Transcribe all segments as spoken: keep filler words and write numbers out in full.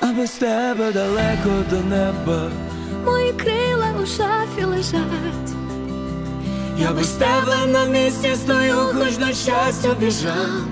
а без тебе далеко до неба. Мої крила у шафі лежать. Я без тебе на місці стою, хоч на щастя біжав.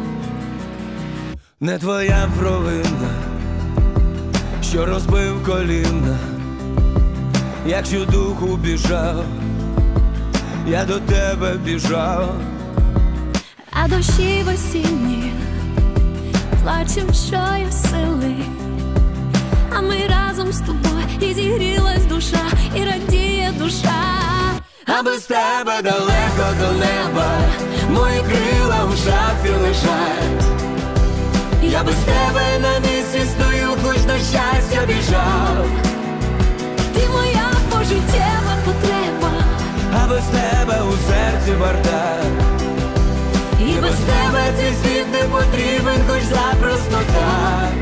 Не твоя провина, що розбив коліна. Якщо духу біжав, я до тебе біжав. А дощі в осінні плачем, що я сили. А ми разом з тобою, і зігрілась душа, і радіє душа. А без тебе далеко до неба, мої крила в шафі лежать. Я без тебе на місці стою, хоч на щастя біжав. Ти моя пожиттєва потреба, а без тебе у серці бардак. І без тебе цей світ не потрібен, хоч запросто так.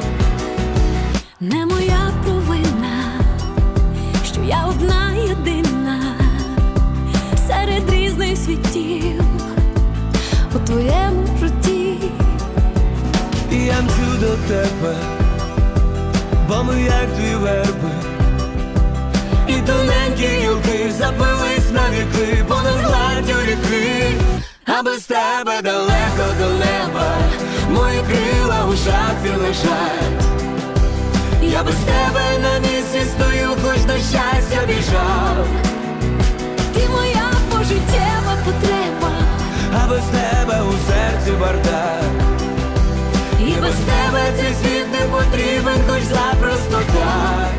Не моя провина, що я одна єдина серед різних світів у твоєму житті. І я мчу до тебе, бо ми як дві верби, і тоненькі гілки запились на віки понад гладдю ріки. А без тебе далеко до неба, мої крила у шафі лежать. Я без тебе на місці стою, хоч на щастя біжав. Ти моя пожиттєва потреба, а без тебе у серці бардак. І без тебе цей світ не потрібен, хоч запросто так.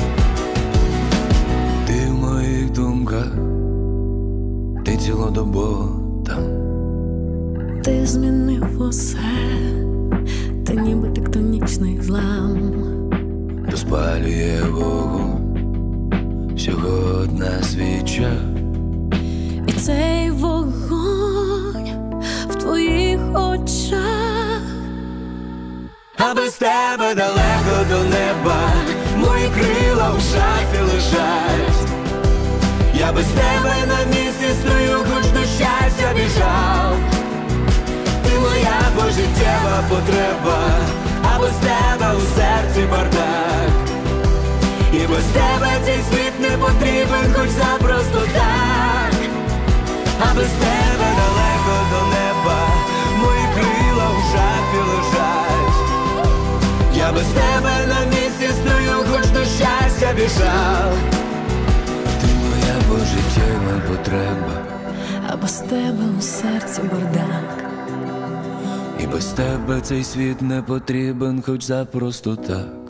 Ти в моїх думках, ти цілодобово там. Ти змінив усе, ти ніби тектонічний злам. Розпалює вогонь всього одна свіча. І цей вогонь в твоїх очах. А без тебе далеко до неба, мої крила в шафі лежать. Я без тебе на місці стою, хоч до щастя біжав. Ти моя пожиттєва потреба, а без тебе у серці бардак. І без тебе цей світ не потрібен, хоч запросто так. А без тебе далеко до неба, мої крила в шафі лежать. Я без тебе на місці стою, хоч до щастя біжав. Ти моя пожиттєва потреба, а без тебе у серці бардак. І без тебе цей світ не потрібен, хоч запросто так.